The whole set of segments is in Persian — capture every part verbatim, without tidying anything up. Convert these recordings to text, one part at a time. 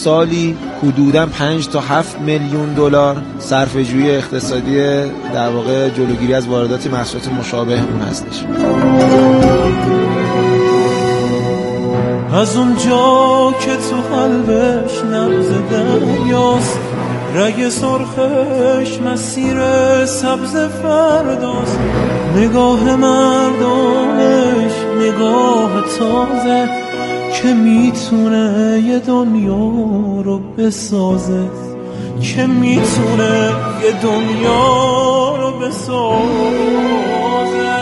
سالی حدوداً پنج تا هفت میلیون دلار صرفه‌جویی اقتصادی در واقع جلوگیری از واردات محصولات مشابه اون هستش. از اونجا که تو قلبش نبض دریاست، رگ سرخش مسیر سبز فرداست، نگاه مردمش نگاه تازه که میتونه یه دنیا رو بسازه، که میتونه یه دنیا رو بسازه.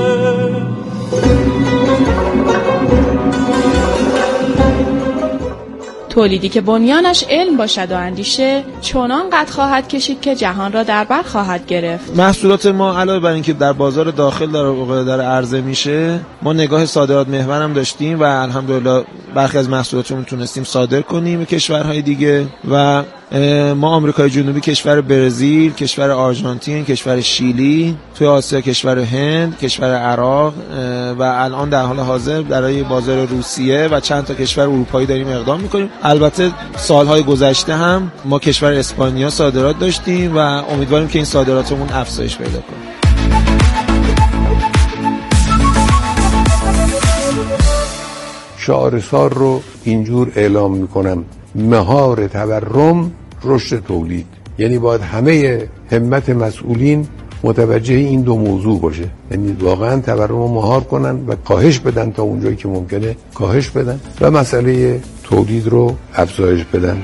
تولیدی که بنیانش علم باشد و اندیشه، چنان قد خواهد کشید که جهان را در بر خواهد گرفت. محصولات ما علاوه بر اینکه در بازار داخل داره داره عرضه میشه، ما نگاه صادرات محور هم داشتیم و الحمدلله برخی از محصولاتمون تونستیم صادر کنیم به کشورهای دیگه و ما آمریکای جنوبی، کشور برزیل، کشور آرژانتین، کشور شیلی، توی آسیا کشور هند، کشور عراق و الان در حال حاضر برای بازار روسیه و چند تا کشور اروپایی داریم اقدام میکنیم. البته سالهای گذشته هم ما کشور اسپانیا صادرات داشتیم و امیدواریم که این صادراتمون افزایش پیدا کنه. شعارسار رو اینجور اعلام میکنم: مهار تورم رشد تولید. یعنی باید همه همت مسئولین متوجه این دو موضوع باشه، یعنی واقعا تورم رو مهار کنن و کاهش بدن، تا اونجایی که ممکنه کاهش بدن و مسئله تولید رو افزایش بدن.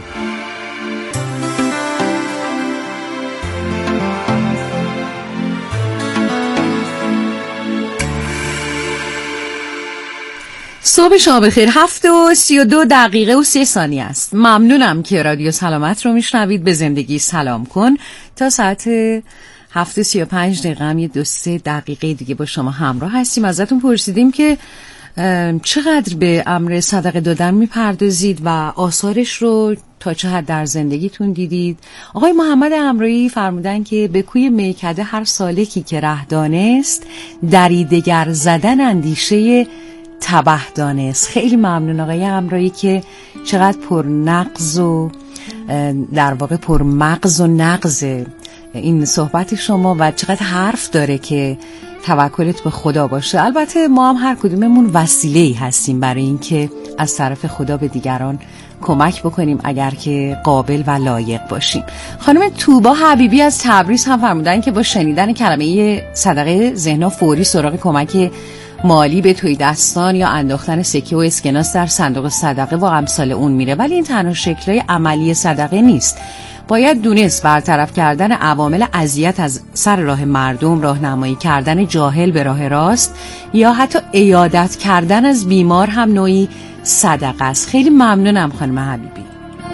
صبح شما بخیر. هفت و سی و دو دقیقه و سه ثانیه است. ممنونم که رادیو سلامت رو میشنوید. به زندگی سلام کن تا ساعت هفت و سی و پنج دقیقه هم یه دو سه دقیقه دیگه با شما همراه هستیم. ازتون پرسیدیم که چقدر به امر صدقه دادن میپردازید و آثارش رو تا چه حد در زندگیتون دیدید. آقای محمد امرایی فرمودن که به کوی میکده هر سالکی که ره دانست، دریدگر زدن اندیشه تبه دانست. خیلی ممنون آقای امرایی که چقدر پر نقض و در واقع پر مغز و نقض این صحبت شما و چقدر حرف داره که توکلت به خدا باشه. البته ما هم هر کدوممون وسیله‌ای هستیم برای این که از طرف خدا به دیگران کمک بکنیم اگر که قابل و لایق باشیم. خانم توبا حبیبی از تبریز هم فرمودن که با شنیدن کلمه صدقه ذهن‌ها فوری سراغ کمک مالی به توی دستان یا انداختن سکه و اسکناس در صندوق صدقه و امثال اون میره، ولی این تنها شکل‌های عملی صدقه نیست. باید دونست برطرف کردن عوامل اذیت از سر راه مردم، راهنمایی کردن جاهل به راه راست یا حتی عیادت کردن از بیمار هم نوعی صدقه است. خیلی ممنونم خانم حبیبی.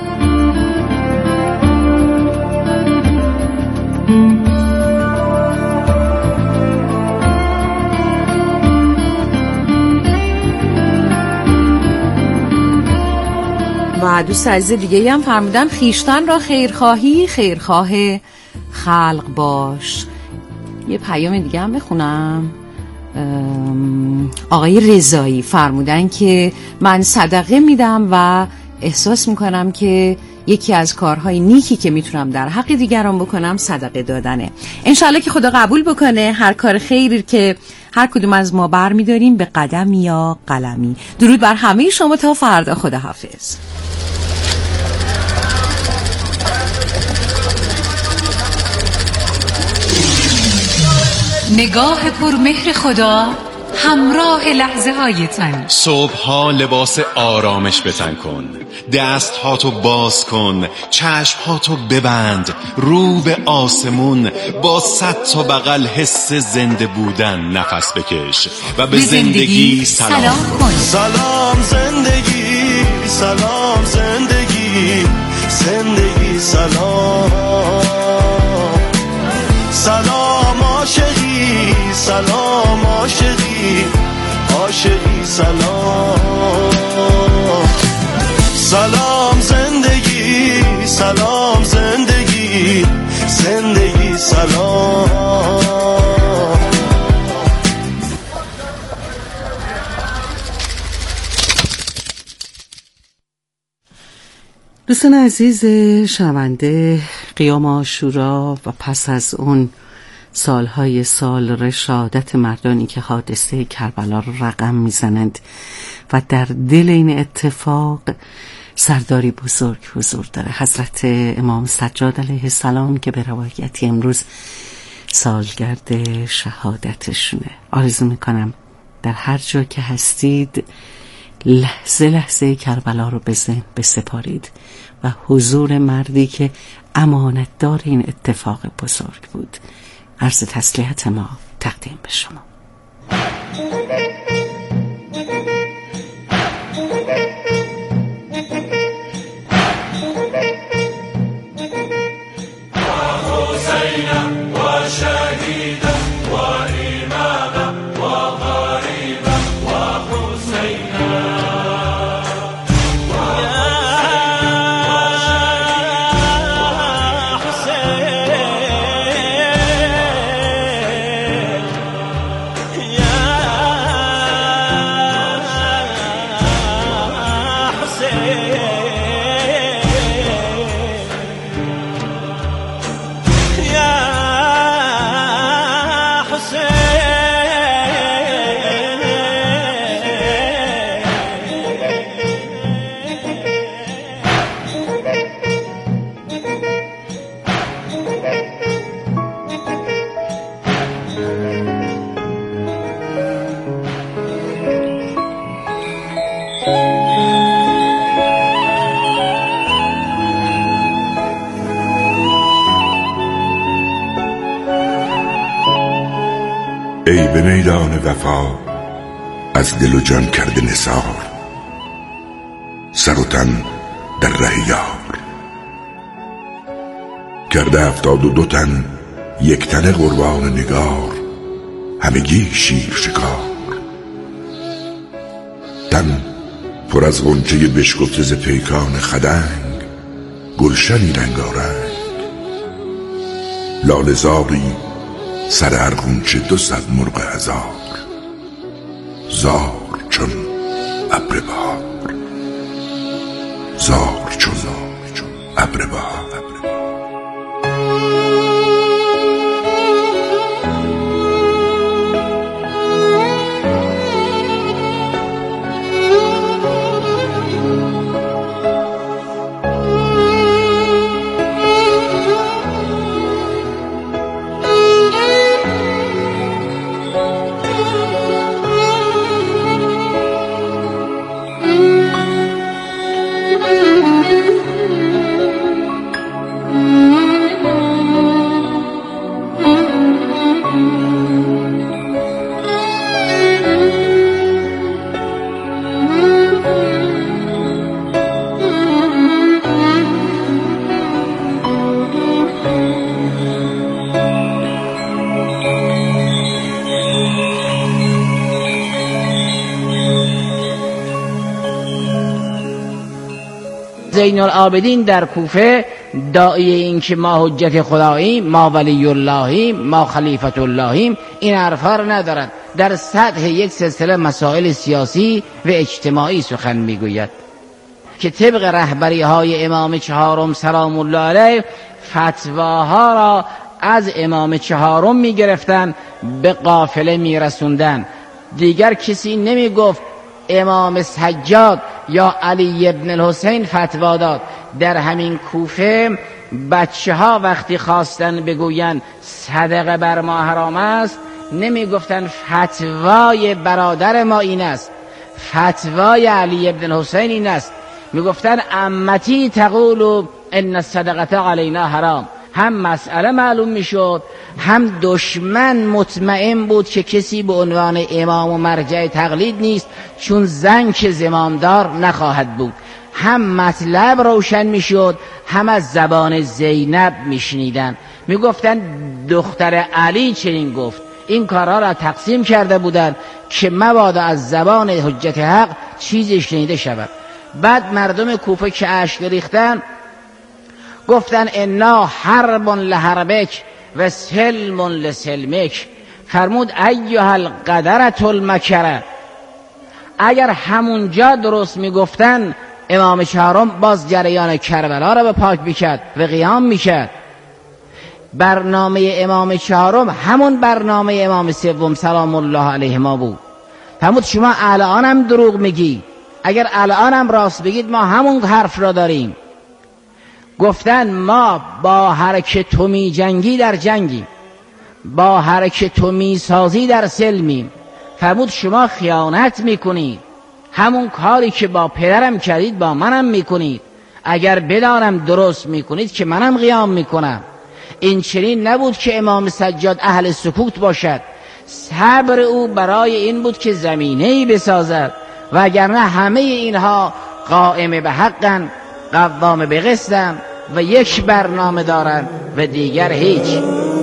و دوست عزیز دیگه هم فرمودن خیشتن را خیرخواهی خیرخواه خلق باش. یه پیام دیگه هم بخونم. آقای رضایی فرمودن که من صدقه میدم و احساس میکنم که یکی از کارهای نیکی که میتونم در حق دیگران بکنم صدقه دادنه. انشالله که خدا قبول بکنه هر کار خیری که هر کدوم از ما بر میداریم به قدم یا قلمی. درود بر همه شما تا فردا. خدا حافظ. نگاه پرمهر خدا همراه لحظه های تن. صبح ها لباس آرامش به تن کن، دست هاتو باز کن، چشم هاتو ببند، رو به آسمون، با صد تا بغل حس زنده بودن نفس بکش و به, به زندگی, زندگی سلام, سلام کن. سلام زندگی، سلام زندگی، زندگی سلام، سلام عاشقی، سلام عاشقی، عاشقی سلام، سلام زندگی، سلام زندگی، زندگی سلام. دوستان عزیز شنونده، قیام عاشورا و پس از اون سالهای سال رشادت مردانی که حادثه کربلا رو رقم میزنند و در دل این اتفاق سرداری بزرگ حضور داره، حضرت امام سجاد علیه السلام که به روایتی امروز سالگرد شهادتشونه. آرزو میکنم در هر جا که هستید لحظه لحظه کربلا رو به ذهن بسپارید و حضور مردی که امانتدار این اتفاق بزرگ بود. عرض تسلیت ما تقدیم به شما. ای به میدان وفا از دل و جان کرده نثار، سر و تن در ره یار. کرده افتاد و دو تن یک تن قربان نگار، همگی شیر شکار. تن پر از غنچه بشکفته ز پیکان خدنگ، گلشنی رنگارنگ. لاله زاری سر هر غنچه دو صد مرغ هزار، زار چون ابر بهار، زار چون ابر بهار. زین العابدین در کوفه داعی این که ما حجت خداییم، ما ولی اللهیم، ما خلیفت اللهیم، این حرفا رو ندارد. در سطح یک سلسله مسائل سیاسی و اجتماعی سخن میگوید که طبق رهبری های امام چهارم سلام الله علیه فتواها را از امام چهارم میگرفتن به قافله میرسوندن. دیگر کسی نمیگفت امام سجاد یا علی ابن الحسین فتوا داد. در همین کوفه بچه ها وقتی خواستن بگوین صدقه بر ما حرام است، نمی گفتن فتوای برادر ما این است، فتوای علی ابن الحسین این است. می گفتن عمتی تقول ان الصدقه علینا حرام. هم مسئله معلوم می شد، هم دشمن مطمئن بود که کسی به عنوان امام و مرجع تقلید نیست، چون زن که زمامدار نخواهد بود. هم مطلب روشن می شد، هم از زبان زینب می شنیدن. می گفتن دختر علی چنین گفت. این کارها را تقسیم کرده بودند که مبادا از زبان حجت حق چیزی شنیده شود. بعد مردم کوفه که اشک ریختن گفتن انا حرب لحربک و سلم لسلمک. فرمود ایها القدرة المکره. اگر همونجا درست میگفتن امام چهارم باز جریان کربلا را به پاک میکرد و قیام میکرد. برنامه امام چهارم همون برنامه امام سوم سلام الله علیهما بود. فرمود شما الانم دروغ میگی، اگر الانم راست بگید ما همون حرف را داریم. گفتن ما با هر که تو می جنگی در جنگی، با هر که تو می سازی در سلمیم. فرمود شما خیانت میکنید، همون کاری که با پدرم کردید با منم میکنید. اگر بدانم درست میکنید که منم قیام میکنم. این چنین نبود که امام سجاد اهل سکوت باشد، صبر او برای این بود که زمینه‌ای بسازد، وگرنه همه اینها قائم به حقن، قوام به قسطن و یک برنامه دارن و دیگر هیچ.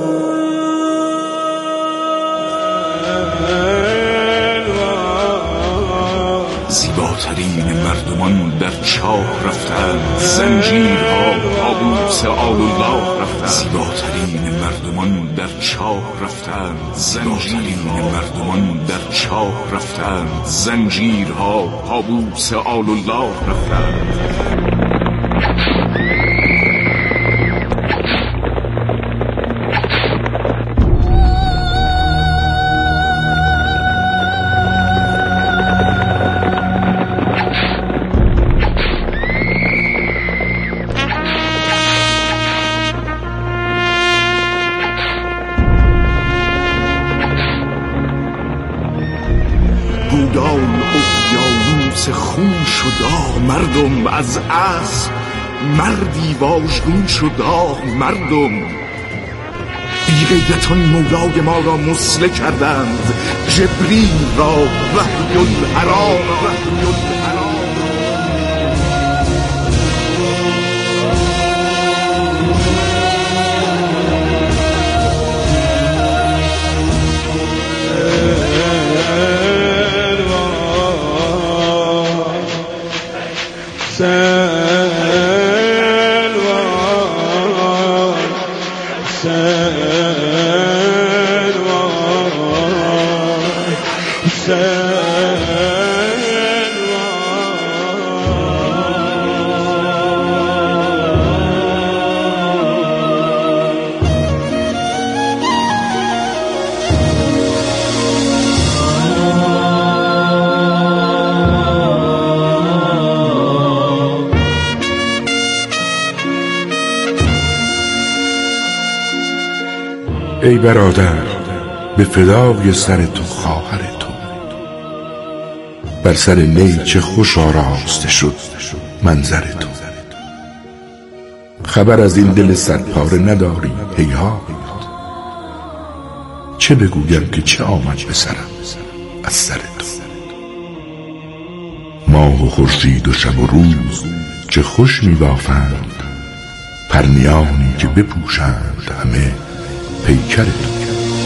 زیباترین مردمان در چاه رفتند، زنجیرها طاووس آل الله رفتند. زیباترین مردمان در چاه رفتند، زنجیرین مردمان در چاه رفتند، زنجیرها طاووس آل الله رفتند. بودان اقیانوس خون شد مردم، از اسب مردی واژگون شد مردم. بی غیرتان مولای ما را مسله کردند، جبریل را وحی الحرام. ای برادر به فدای سر تو خواهر تو، بر سر نی چه خوش آراسته شد منظر تو. خبر از این دل سرپاره نداری هیهات، چه بگویم که چه آمد به سرم از سر تو. ماه و خورشید و شب و روز چه خوش می بافند، پرنیانی که بپوشند همه پیکر تو.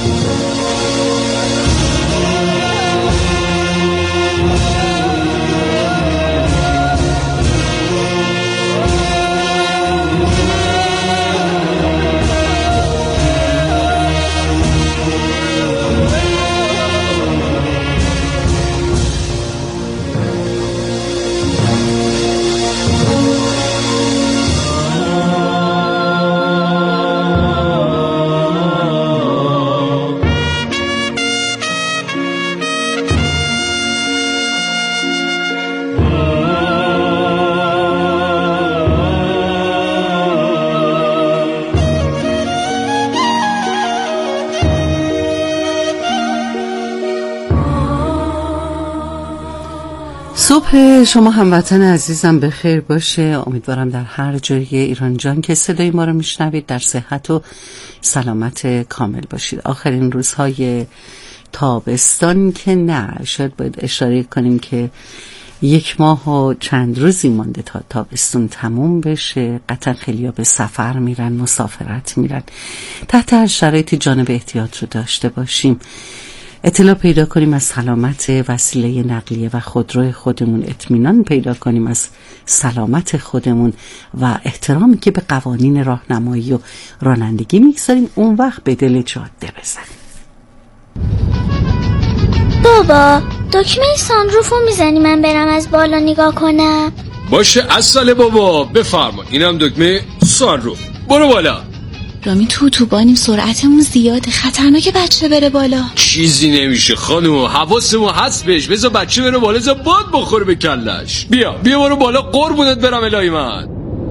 صبح شما هموطن عزیزم به خیر باشه. امیدوارم در هر جای ایران جان که صدای ما رو میشنوید در صحت و سلامت کامل باشید. آخرین روزهای تابستان که نه، شاید باید اشاره کنیم که یک ماه و چند روزی مانده تا تابستون تموم بشه. قطعا خیلیا به سفر میرن، مسافرت میرن. تحت هر شرایطی جانب احتیاط رو داشته باشیم. اطلاع پیدا کنیم از سلامت وسیله نقلیه و خودرو خودمون، اطمینان پیدا کنیم از سلامت خودمون و احترامی که به قوانین راهنمایی و رانندگی میگذاریم، اون وقت به دل جاده بزنیم. بابا دکمه سانروفو میزنی من برم از بالا نگاه کنم؟ باشه اصله بابا، بفرما. اینم دکمه سانروف. برو بالا. رامین تو تو بانیم، سرعتمون زیاده، خطرناکه بچه بره بالا. چیزی نمیشه خانم، حواسمون هست بهش. بذار بچه بره بالا، بذار باد بخوره به کلش. بیا بیا برو بالا، قربونت برم الهی من.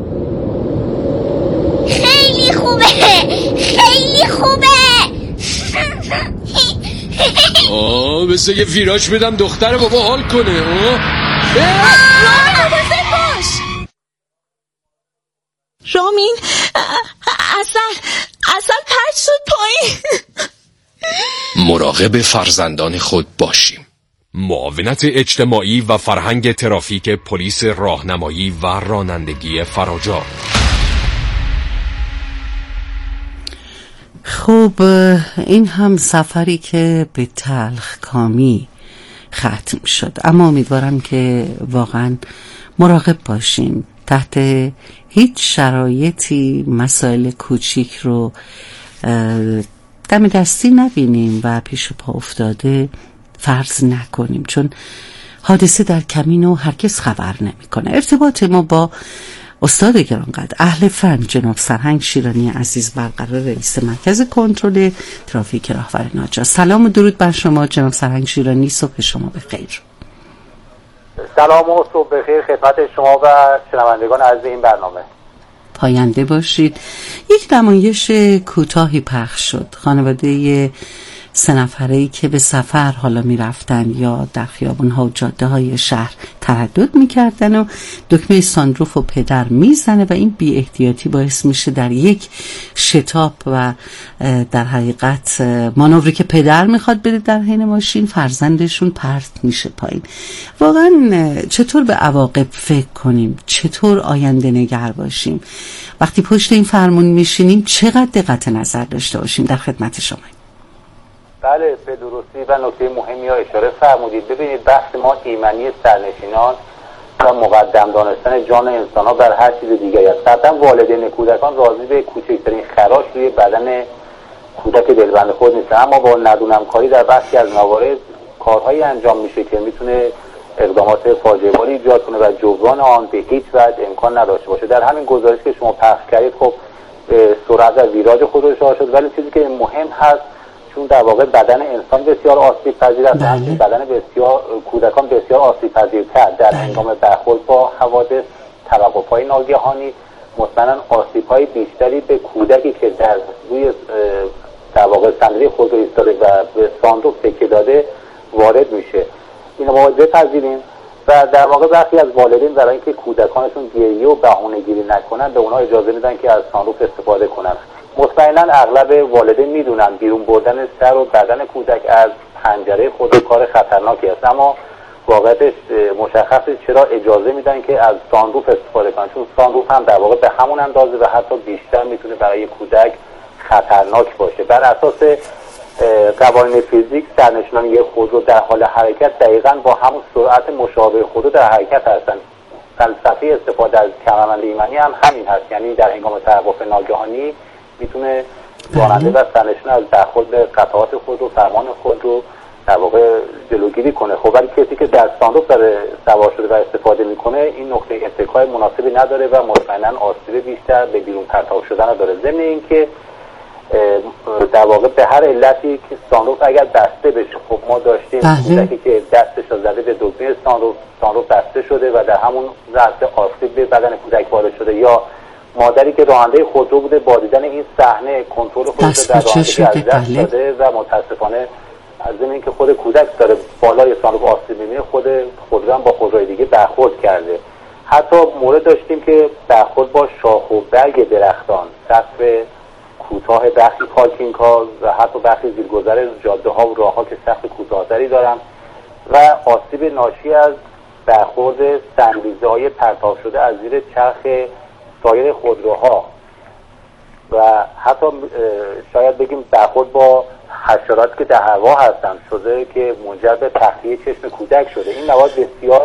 خیلی خوبه، خیلی خوبه. آه بسه یه فیراش بدم دختر بابا حال کنه. آه باش رامین، اصل اصل پرد شد پایین. مراقب فرزندان خود باشیم. معاونت اجتماعی و فرهنگ ترافیک پلیس راهنمایی و رانندگی فراجا. خب این هم سفری که به تلخ کامی ختم شد، اما امیدوارم که واقعا مراقب باشیم، تحت هیچ شرایطی مسائل کوچیک رو دم دستی نبینیم و پیش پا افتاده فرض نکنیم، چون حادثه در کمین و هرگز خبر نمیکنه. ارتباط ما با استاد گرانقدر اهل فن جناب سرهنگ شیرانی عزیز برقرار، رئیس مرکز کنترل ترافیک راهور ناجا. سلام و درود بر شما جناب سرهنگ شیرانی، صبح شما بخیر. سلام و صبح بخیر خدمت شما و شنوندگان عزیز این برنامه. پاینده باشید. یک نمایش کوتاهی پخش شد، خانواده سه نفره‌ای که به سفر حالا می رفتن یا در خیابون‌ها و جاده‌های شهر تردد می کردن و دکمه سانروف و پدر می زنه و این بی احتیاطی باعث میشه در یک شتاب و در حقیقت مانوری که پدر میخواد بده در حین ماشین، فرزندشون پرت میشه پایین. واقعا چطور به عواقب فکر کنیم، چطور آینده نگر باشیم، وقتی پشت این فرمون میشینیم چقدر دقت نظر داشته باشیم؟ در خدمت شما. بله به درستی و نکته مهمی ها اشاره فرمودید. ببینید بحث ما ایمنی سرنشینان و مقدم دانستن جان انسان ها بر هر چیز دیگری است. قطعا والدین کودکان راضی به کوچکترین خراش روی بدن کودک دلبند خود نیستن، اما با ندونم کاری در بخشی از موارد کارهایی انجام میشه که میتونه اقدامات فاجعه باری ایجاد کنه و جبران آن به هیچ وجه امکان نداشته باشه. در همین گزارش که شما پخش کردید خب سرعت و ویراج خود رو اشاره شد، ولی چیزی که مهم هست چون در واقع بدن انسان بسیار آسیب پذیر است، همچنین بدن بسیار کودکان بسیار آسیب پذیرتر در هنگام برخورد با حوادث، توقف‌های ناگهانی مطمئنا آسیب‌های بیشتری به کودکی که در روی در واقع صندلی خودرو ایستاده و به سانروف تکیه داده وارد میشه. اینو باید بپذیریم و در واقع برخی از والدین برای اینکه کودکانشون گریه و بهانه‌گیری نکنن به اونها اجازه میدن که از سانروف استفاده کنن. مطمئنا اغلب والدین میدونن بیرون بردن سر و بدن کودک از پنجره خود کار خطرناکی است، اما واقعیتش مشخصه چرا اجازه میدن که از سانروف استفاده کنن، چون سانروف هم در واقع به همون اندازه و حتی بیشتر میتونه برای کودک خطرناک باشه. بر اساس قوانین فیزیک سرنشینان یک خودرو در حال حرکت دقیقاً با همون سرعت مشابه خودرو در حرکت هستند. فلسفه استفاده از کمربند ایمنی هم همین هست، یعنی در هنگام توقف ناگهانی میتونه راننده و سرنشین از برخورد به قطعات خود و فرمان خود رو در واقع جلوگیری کنه. خب ولی کسی که در سانروف داره سوار شده و استفاده میکنه این نقطه اتکای مناسبی نداره و مطمئنا آسیب بیشتر به بیرون پرتاب شدن داره. ضمن اینکه در واقع به هر علتی که سانروف اگر بسته بشه، خب ما داشتیم کودکی که دستش رو زده به دکمه سانروف، سانروف بسته شده و در همون لحظه آسیب به بدن کودک وارد شده، یا مادری که راننده خودرو بوده با دیدن این صحنه کنترل خودش در رانندگی از دست داده و متاسفانه از این که خود کودک داره بالای سانروف آسیب می‌بینه، خود خودرو هم با خودروی دیگه برخورد کرده. حتی مورد داشتیم که برخورد با شاخ و برگ درختان، سقف کوتاه برخی پارکینگ ها و حتی برخی زیرگذر جاده ها و راه ها که سقف کوتاه‌تری دارن و آسیب ناشی از برخورد سنگریزه های پرتاب شده از زیر چرخ سایر خودروها و حتی شاید بگیم برخورد با حشراتی که در هوا هستن شده که منجر به تخلیه چشم کودک شده. این مواد بسیار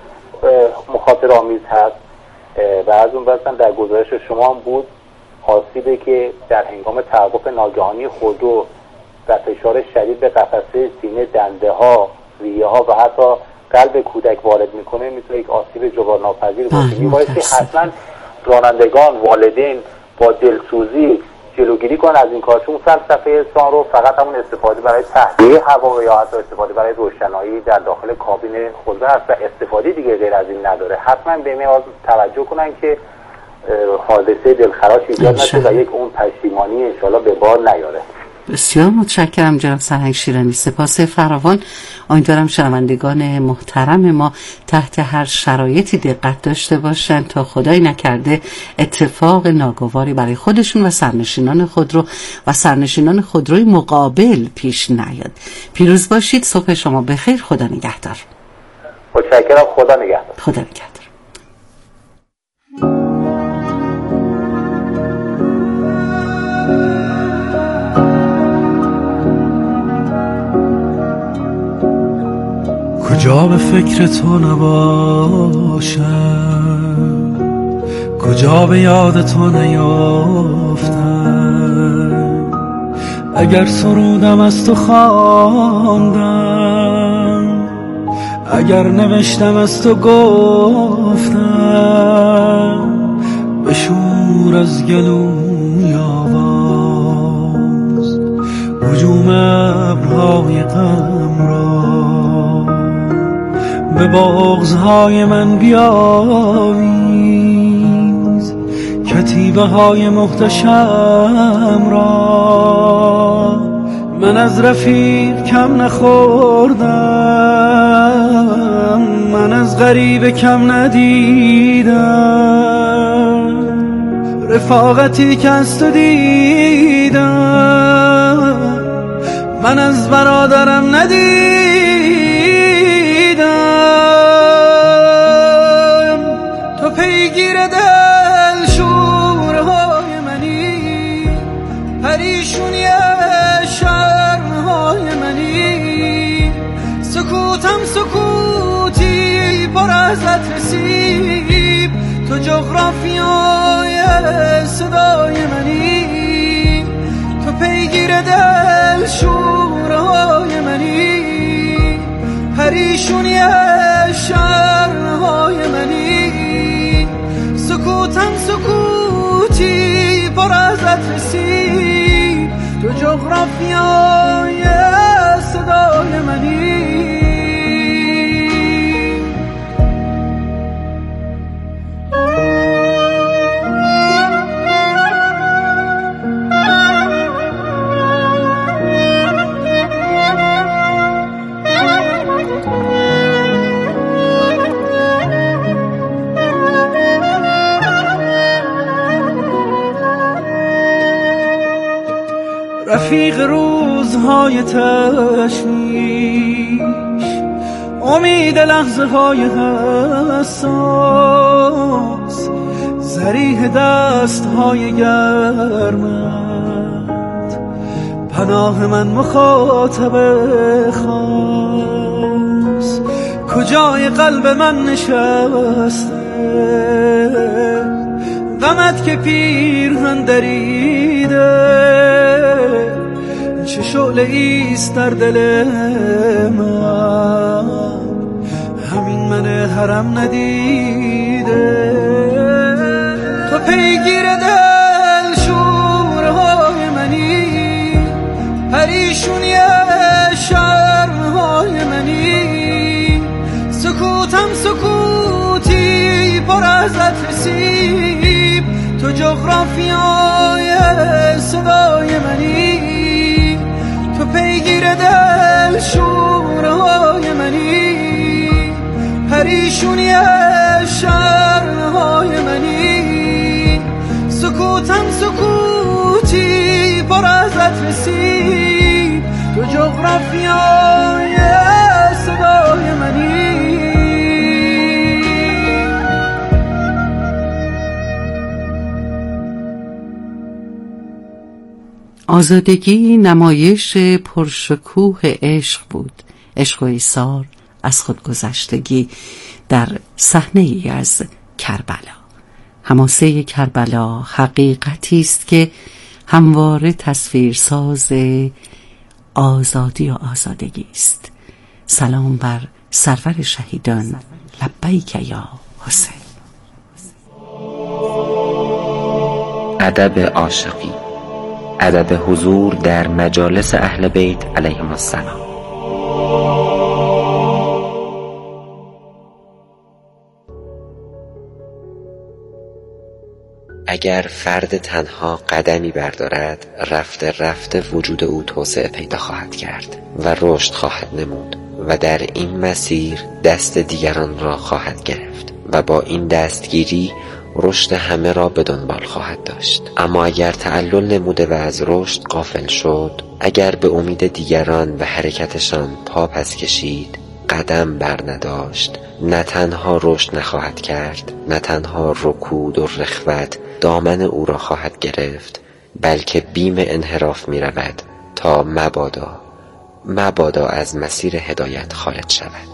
مخاطره آمیز هست و از اون بستن در گزارش شما هم بود آسیبی که در هنگام توقف ناگهانی خودرو و فشار شدید به قفسه سینه، دنده ها، ریه ها و حتی قلب کودک وارد میکنه میتونه یک آسیب جبران ناپذیر باشه. میبایستی حتما رانندگان، والدین با دلسوزی جلوگیری کنن از این کار، چون فلسفه انسان رو فقط همون استفاده برای تهویه هوا یا حتی استفاده برای روشنایی در داخل کابین خودرو هست و استفاده دیگه غیر از این نداره. حتما به این توجه کنن که حادثه دلخراش ایجاد نشه و یک اون پشیمانی انشالله به بار نیاره. بسیار متشکرم جناب سرهنگ شیرانی، سپاس فراوان. امیدوارم شنوندگان محترم ما تحت هر شرایطی دقت داشته باشند تا خدای نکرده اتفاق ناگواری برای خودشون و سرنشینان خودرو و سرنشینان خودروی مقابل پیش نیاد. پیروز باشید، صبح شما بخیر، خدا نگهدار. متشکرم، خدا نگهدار. خدا نگهدار. کجا به فکر تو نباشم، کجا به یاد تو نیافتم، اگر سرودم از تو خواندم، اگر نوشتم از تو گفتم، بشور از گلوی آواز هجوم ابرهای غم را، به بغض‌های من بیاویز کتیبه های محتشم را. من از رفیق کم نخوردم، من از غریب کم ندیدم، رفاقتی که از تو دیدم من از برادرم ندیدم. تو پیگیر دل شورهای منی، پریشونی شرمهای منی، سکوتم سکوتی پر از رسیب، تو جغرافیای صدای منی، تو پیگیر دل شورهای منی، پریشونی شرمهای منی، سکوتم سکوتی پر از رسید، تو جغرافیای صدای منی. رفیق روزهای تشویش، امید لحظه های حساس، ذریح دست های گرمت، پناه من مخاطب خاص، کجای قلب من نشسته غمت که پیرهن دریده، چه شعله ایست در دل من، همین من حرم ندیده. تو پیگیر دل شورهای منی، پریشونی شرمهای منی، سکوتم سکوتی پر از رسیب، تو جغرافیای صدای منی، تو پیگیر دل شورهای منی، پریشونی شرمهای منی، سکوتم سکوتی پر از رسید، تو جغرافیای صدای منی. آزادگی نمایش پرشکوه عشق بود، عشق و ایثار از خودگذشتگی در صحنه ای از کربلا. حماسه کربلا حقیقتی است که همواره تصویرساز آزادی و آزادگی است. سلام بر سرور شهیدان لبیک یا حسین. ادب عاشقی، ادب حضور در مجالس اهل بیت علیهم السلام. اگر فرد تنها قدمی بردارد، رفته رفته وجود او توسعه پیدا خواهد کرد و رشد خواهد نمود و در این مسیر دست دیگران را خواهد گرفت و با این دستگیری رشد همه را به دنبال خواهد داشت. اما اگر تعلل نموده و از رشد غافل شد، اگر به امید دیگران و حرکتشان پا پس کشید، قدم بر نداشت، نه تنها رشد نخواهد کرد، نه تنها رکود و رخوت دامن او را خواهد گرفت، بلکه بیم انحراف می رود تا مبادا مبادا از مسیر هدایت خارج شود.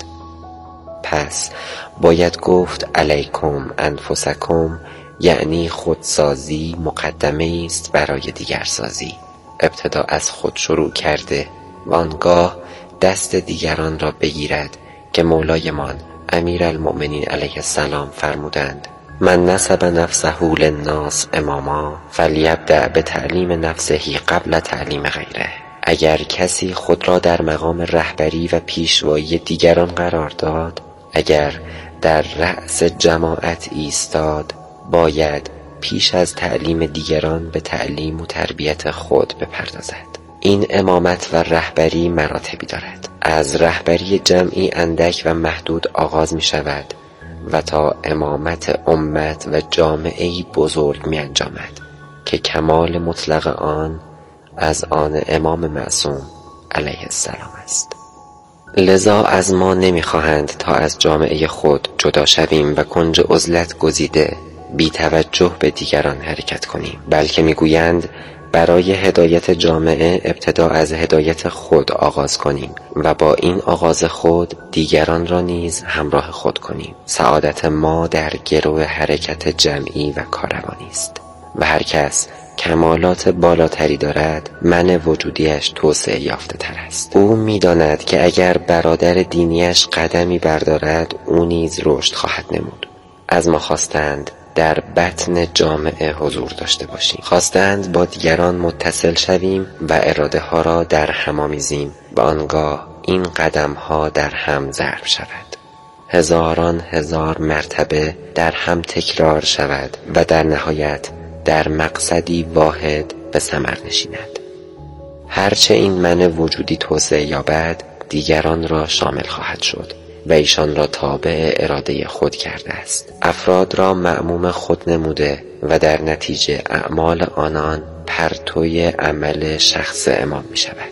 پس باید گفت علیکم انفسکم، یعنی خودسازی مقدمه است برای دیگرسازی. ابتدا از خود شروع کرده و آنگاه دست دیگران را بگیرد که مولایمان امیرالمؤمنین علیه السلام فرمودند: من نسب نفسه للناس اماما فلیبدأ به تعلیم نفسه قبل تعلیم غیره. اگر کسی خود را در مقام رهبری و پیشوایی دیگران قرار داد، اگر در رأس جماعت ایستاد، باید پیش از تعلیم دیگران به تعلیم و تربیت خود بپردازد. این امامت و رهبری مراتبی دارد. از رهبری جمعی اندک و محدود آغاز می شود و تا امامت امت و جامعه‌ای بزرگ می انجامد که کمال مطلق آن از آن امام معصوم علیه السلام است. لذا از ما نمی خواهند تا از جامعه خود جدا شویم و کنج عزلت گزیده بی توجه به دیگران حرکت کنیم، بلکه می گویند برای هدایت جامعه ابتدا از هدایت خود آغاز کنیم و با این آغاز خود دیگران را نیز همراه خود کنیم. سعادت ما در گرو حرکت جمعی و کاروانی است و هر کس کمالات بالاتری دارد، من وجودیش توسعه یافته تر است. او می‌داند که اگر برادر دینیش قدمی بردارد، او نیز رشد خواهد نمود. از ما خواستند در بطن جامعه حضور داشته باشیم، خواستند با دیگران متصل شویم و اراده ها را در هم آمیزیم و آنگاه این قدم ها در هم ضرب شود، هزاران هزار مرتبه در هم تکرار شود و در نهایت در مقصدی واحد به ثمر نشیند. هرچه این من وجودی توسعه یابد، دیگران را شامل خواهد شد و ایشان را تابع اراده خود کرده است. افراد را مأموم خود نموده و در نتیجه اعمال آنان پرتوی عمل شخص امام می شود.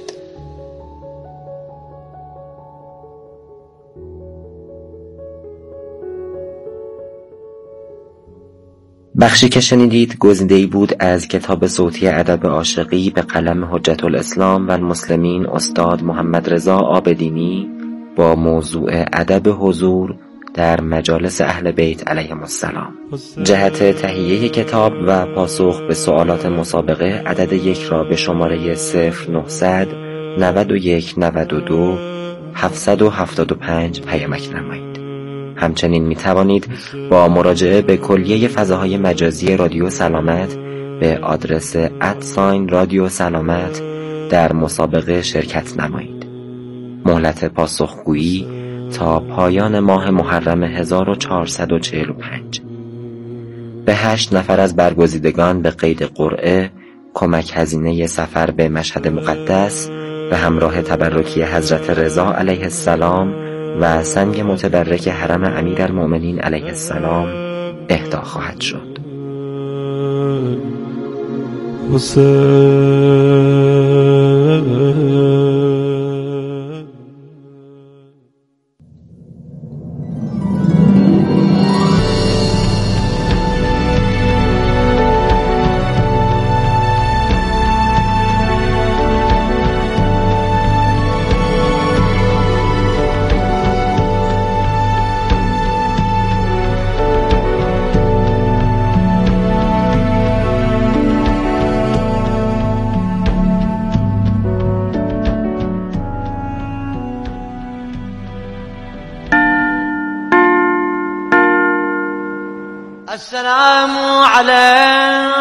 بخشی که شنیدید گزیده‌ای بود از کتاب صوتی ادب عاشقی به قلم حجت الاسلام و المسلمین استاد محمد رضا عابدینی با موضوع ادب حضور در مجالس اهل بیت علیهم السلام. جهت تهیه کتاب و پاسخ به سوالات مسابقه عدد یک را به شماره صفر نهصد نود و یک نود و دو هفتصد و هفتاد و پنج پیامک نمایید. همچنین می توانید با مراجعه به کلیه فضاهای مجازی رادیو سلامت به آدرس ادساین رادیو سلامت در مسابقه شرکت نمایید. مهلت پاسخگویی تا پایان ماه محرم هزار و چهارصد و چهل و پنج. به هشت نفر از برگزیدگان به قید قرعه کمک هزینه سفر به مشهد مقدس به همراه تبرکی حضرت رضا علیه السلام و سنگ متبرک حرم امیرالمؤمنین علیه السلام اهدا خواهد شد. السلام عليك